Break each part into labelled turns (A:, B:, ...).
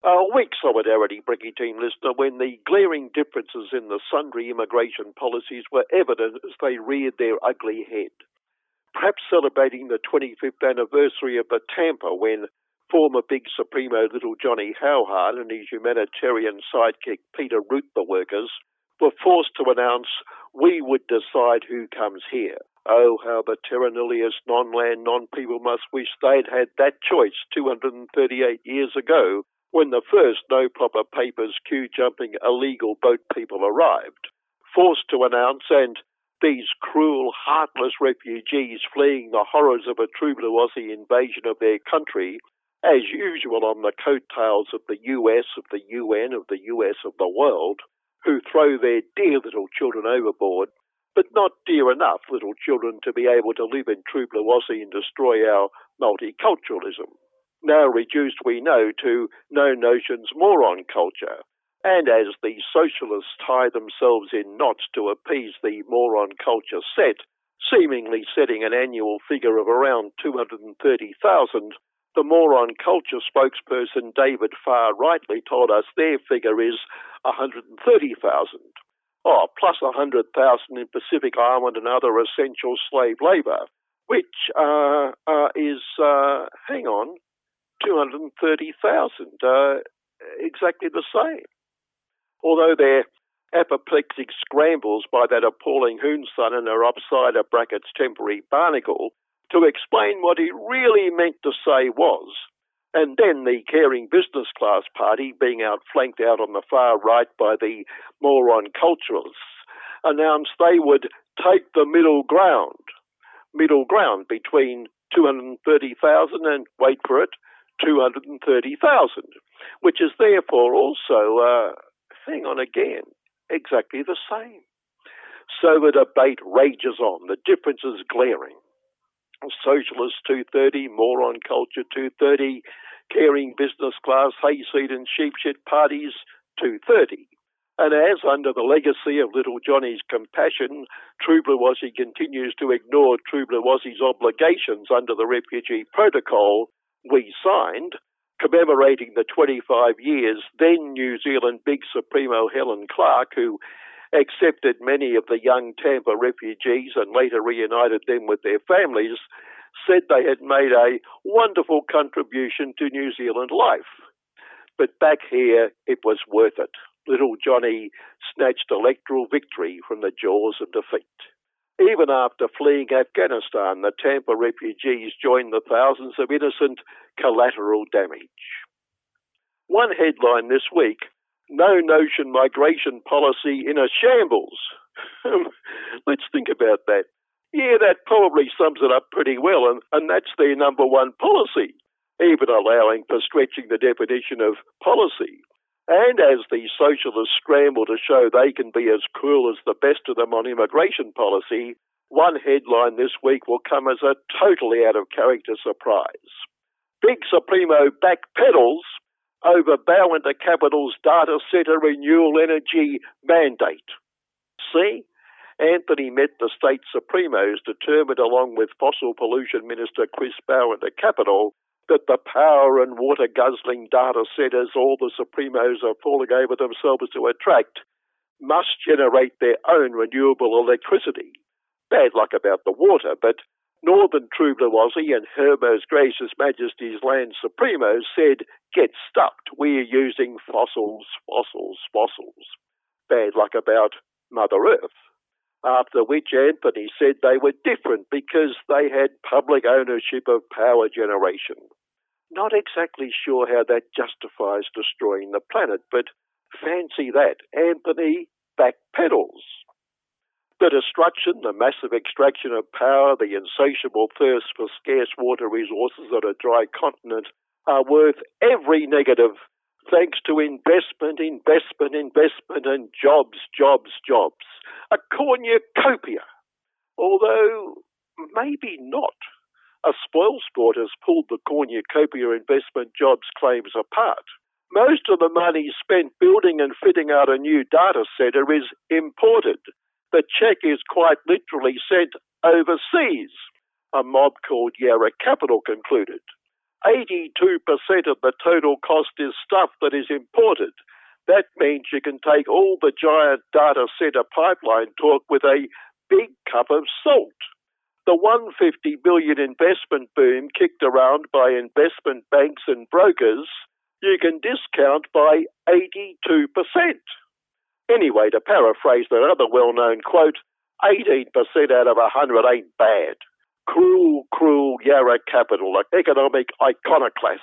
A: A weak solidarity, Bricky Team listener, when the glaring differences in the sundry immigration policies were evident as they reared their ugly head. Perhaps celebrating the 25th anniversary of the Tampa when former Big Supremo Little Johnny Howhart and his humanitarian sidekick Peter Root-the-Workers were forced to announce, "We would decide who comes here." Oh, how the terra nullius non-land, non-people must wish they'd had that choice 238 years ago when the first no proper papers, queue-jumping, illegal boat people arrived. Forced to announce, and these cruel, heartless refugees fleeing the horrors of a true blue Aussie invasion of their country, as usual on the coattails of the US, of the UN, of the US, of the world, who throw their dear little children overboard, but not dear enough little children to be able to live in true blue Aussie and destroy our multiculturalism. Now reduced, we know, to no notions moron culture. And as the socialists tie themselves in knots to appease the moron culture set, seemingly setting an annual figure of around 230,000, the moron culture spokesperson David Farr rightly told us their figure is 130,000. Oh, plus 100,000 in Pacific Island and other essential slave labour, which is, 230,000, exactly the same. Although their apoplectic scrambles by that appalling Hoonson and her upsider brackets temporary barnacle to explain what he really meant to say was, and then the caring business class party, being outflanked out on the far right by the moron culturalists, announced they would take the middle ground between 230,000 and, wait for it, 230,000, which is therefore also, hang on again, exactly the same. So the debate rages on. The difference is glaring. Socialist 230, moron culture 230, caring business class hayseed and sheepshit parties 230. And as under the legacy of little Johnny's compassion, True Blue Aussie continues to ignore True Blue Aussie's obligations under the Refugee Protocol we signed, commemorating the 25 years, then New Zealand Big Supremo Helen Clark, who accepted many of the young Tampa refugees and later reunited them with their families, said they had made a wonderful contribution to New Zealand life. But back here, it was worth it. Little Johnny snatched electoral victory from the jaws of defeat. Even after fleeing Afghanistan, the Tampa refugees joined the thousands of innocent collateral damage. One headline this week, "No Notion Migration Policy in a Shambles." Let's think about that. Yeah, that probably sums it up pretty well, and that's their number one policy, even allowing for stretching the definition of policy. And as the socialists scramble to show they can be as cruel as the best of them on immigration policy, one headline this week will come as a totally out-of-character surprise. Big Supremo backpedals over Bowenter Capital's data centre renewable energy mandate. See? Anthony met the state Supremos determined, along with Fossil Pollution Minister Chris Bowenter Capital, that the power and water guzzling data centres all the Supremos are falling over themselves to attract must generate their own renewable electricity. Bad luck about the water, but Northern True Blue Aussie and Her Most Gracious Majesty's Land Supremos said, "Get stuffed, we're using fossils. Bad luck about Mother Earth. After which Anthony said they were different because they had public ownership of power generation. Not exactly sure how that justifies destroying the planet, but fancy that, Anthony backpedals. The destruction, the massive extraction of power, the insatiable thirst for scarce water resources on a dry continent are worth every negative thanks to investment, and jobs. A cornucopia. Although, maybe not. A spoilsport has pulled the cornucopia investment jobs claims apart. Most of the money spent building and fitting out a new data centre is imported. The cheque is quite literally sent overseas, a mob called Yarra Capital concluded. 82% of the total cost is stuff that is imported. That means you can take all the giant data center pipeline talk with a big cup of salt. The $150 billion investment boom kicked around by investment banks and brokers, you can discount by 82%. Anyway, to paraphrase that other well-known quote, 18% out of 100 ain't bad. Cruel, cruel Yarra capital, an economic iconoclast.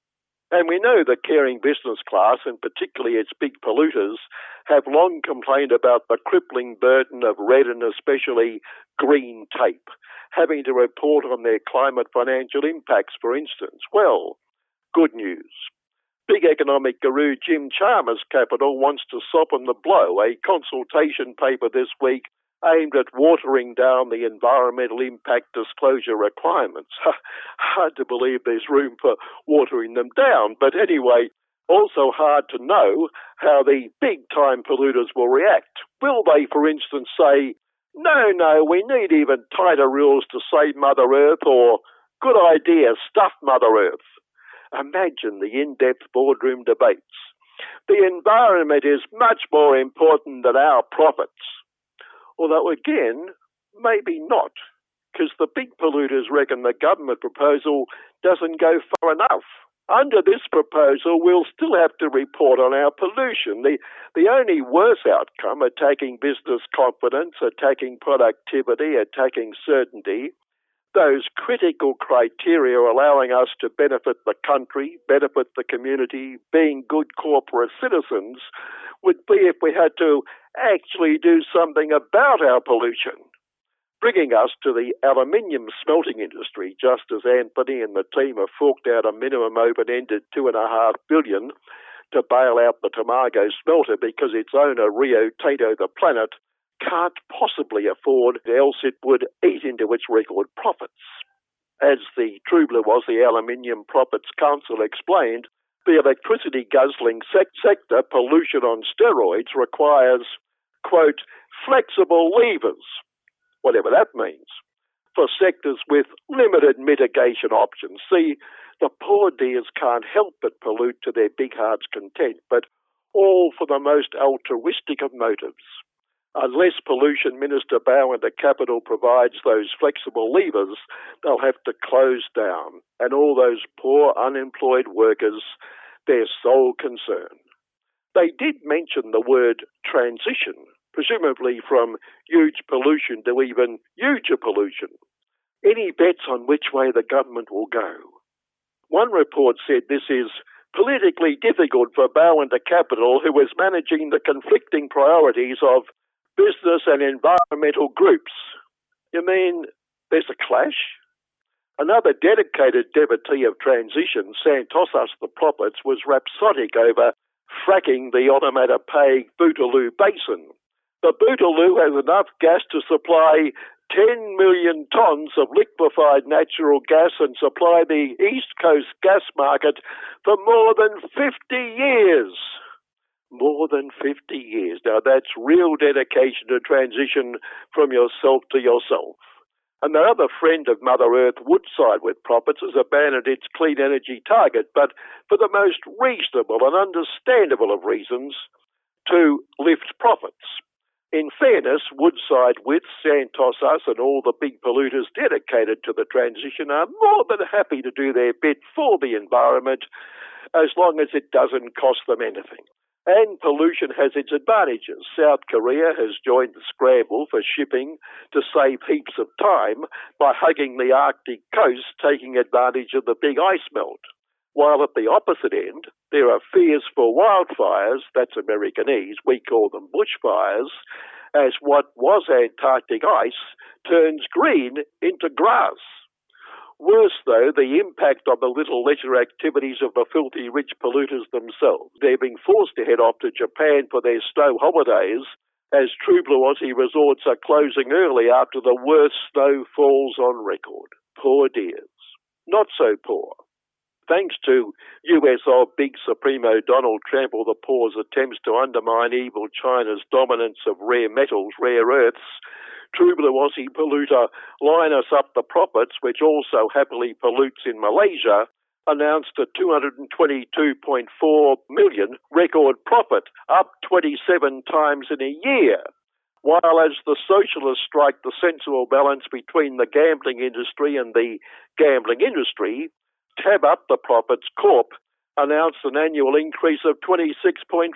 A: And we know the caring business class, and particularly its big polluters, have long complained about the crippling burden of red and especially green tape, having to report on their climate financial impacts, for instance. Well, good news. Big economic guru Jim Chalmers Capital wants to soften the blow. A consultation paper this week aimed at watering down the environmental impact disclosure requirements. Hard to believe there's room for watering them down, but anyway, also hard to know how the big-time polluters will react. Will they, for instance, say, no, we need even tighter rules to save Mother Earth, or good idea, stuff Mother Earth? Imagine the in-depth boardroom debates. The environment is much more important than our profits. Although, again, maybe not, because the big polluters reckon the government proposal doesn't go far enough. Under this proposal, we'll still have to report on our pollution. The only worse outcome, attacking business confidence, attacking productivity, attacking certainty, those critical criteria allowing us to benefit the country, benefit the community, being good corporate citizens, would be if we had to actually do something about our pollution. Bringing us to the aluminium smelting industry, just as Anthony and the team have forked out a minimum open-ended $2.5 billion to bail out the Tomago smelter because its owner, Rio Tinto, the planet, can't possibly afford, else it would eat into its record profits. As the True Blue Aussie Aluminium Profits Council explained, the electricity guzzling sector, pollution on steroids, requires, quote, flexible levers, whatever that means, for sectors with limited mitigation options. See, the poor dears can't help but pollute to their big heart's content, but all for the most altruistic of motives. Unless Pollution Minister Bowen the Capital provides those flexible levers, they'll have to close down, and all those poor unemployed workers, their sole concern. They did mention the word transition, presumably from huge pollution to even huger pollution. Any bets on which way the government will go? One report said this is politically difficult for Bowen the Capital, who is managing the conflicting priorities of business and environmental groups. You mean there's a clash? Another dedicated devotee of transition, Santosas the Prophets, was rhapsodic over fracking the Onomatopoeic Bootaloo Basin. The Bootaloo has enough gas to supply 10 million tonnes of liquefied natural gas and supply the East Coast gas market for more than 50 years. More than 50 years. Now that's real dedication to transition from yourself to yourself. And the other friend of Mother Earth, Woodside with Profits, has abandoned its clean energy target, but for the most reasonable and understandable of reasons, to lift profits. In fairness, Woodside with Santosas and all the big polluters dedicated to the transition are more than happy to do their bit for the environment as long as it doesn't cost them anything. And pollution has its advantages. South Korea has joined the scramble for shipping to save heaps of time by hugging the Arctic coast, taking advantage of the big ice melt. While at the opposite end, there are fears for wildfires, that's Americanese, we call them bushfires, as what was Antarctic ice turns green into grass. Worse, though, the impact on the little leisure activities of the filthy rich polluters themselves. They're being forced to head off to Japan for their snow holidays, as True Blue Aussie resorts are closing early after the worst snowfalls on record. Poor dears. Not so poor. Thanks to USO Big Supremo Donald Trump or the Poor's attempts to undermine evil China's dominance of rare metals, rare earths, True Blue Aussie polluter Linus Up the Profits, which also happily pollutes in Malaysia, announced a $222.4 million record profit, up 27 times in a year. While as the socialists strike the sensible balance between the gambling industry and the gambling industry, Tab Up the Profits Corp announced an annual increase of 26.5%.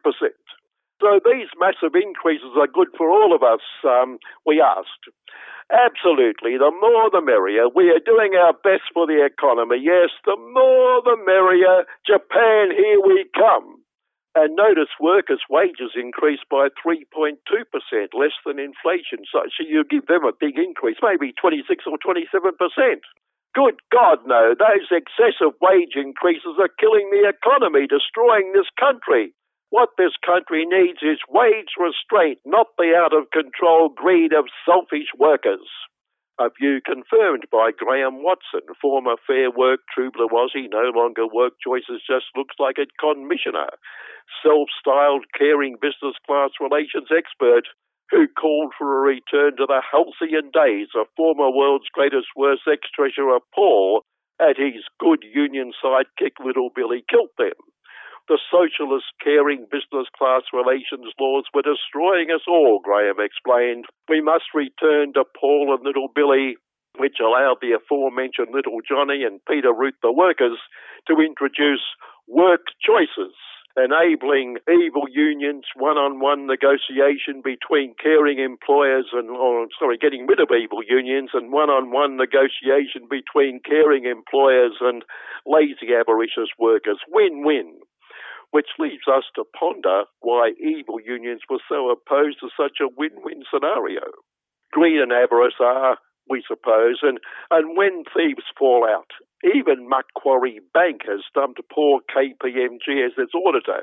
A: So these massive increases are good for all of us, we asked. Absolutely, the more the merrier. We are doing our best for the economy. Yes, the more the merrier. Japan, here we come. And notice workers' wages increased by 3.2%, less than inflation. So you give them a big increase, maybe 26 or 27%. Good God, no. Those excessive wage increases are killing the economy, destroying this country. What this country needs is wage restraint, not the out-of-control greed of selfish workers. A view confirmed by Graham Watson, former Fair Work Troubler Aussie, no longer Work Choices Just Looks Like It commissioner, self-styled caring business class relations expert, who called for a return to the halcyon days of former world's greatest worst ex-treasurer Paul at his good union sidekick Little Billy Kilthem. The socialist caring business class relations laws were destroying us all, Graham explained. We must return to Paul and Little Billy, which allowed the aforementioned Little Johnny and Peter Root the workers to introduce work choices, enabling evil unions, one-on-one negotiation between caring employers getting rid of evil unions and one-on-one negotiation between caring employers and lazy avaricious workers. Win-win. Which leaves us to ponder why evil unions were so opposed to such a win-win scenario. Greed and avarice are, we suppose, and when thieves fall out, even Macquarie Bank has stumped poor KPMG as its auditor.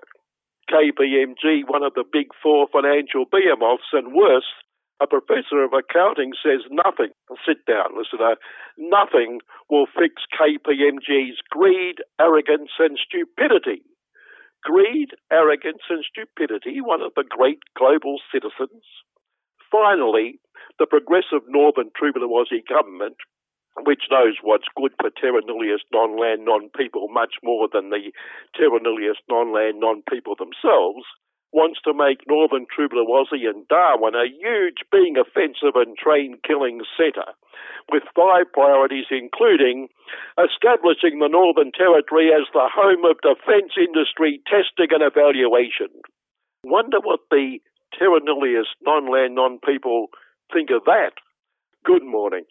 A: KPMG, one of the big four financial behemoths, and worse, a professor of accounting says nothing, sit down, listener, nothing will fix KPMG's greed, arrogance and stupidity. Greed, arrogance and stupidity, one of the great global citizens. Finally, the progressive Northern Troubadour Aussie government, which knows what's good for terra nullius non-land non-people much more than the terra nullius non-land non-people themselves, wants to make Northern Troubadour Aussie and Darwin a huge being offensive and train-killing centre, with 5 priorities including establishing the Northern Territory as the home of defence industry testing and evaluation. Wonder what the terra nullius non-land non-people think of that. Good morning.